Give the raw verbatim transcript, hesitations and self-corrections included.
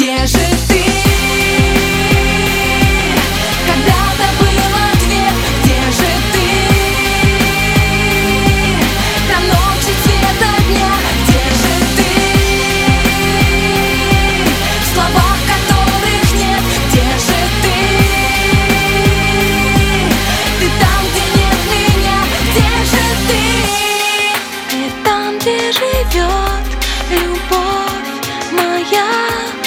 где же ты? Когда-то был ответ, где же ты? Про ночи цвета дня, где же ты? В словах, которых нет, где же ты? Ты там, где нет меня, где же ты? Ты там, где живет любовь моя.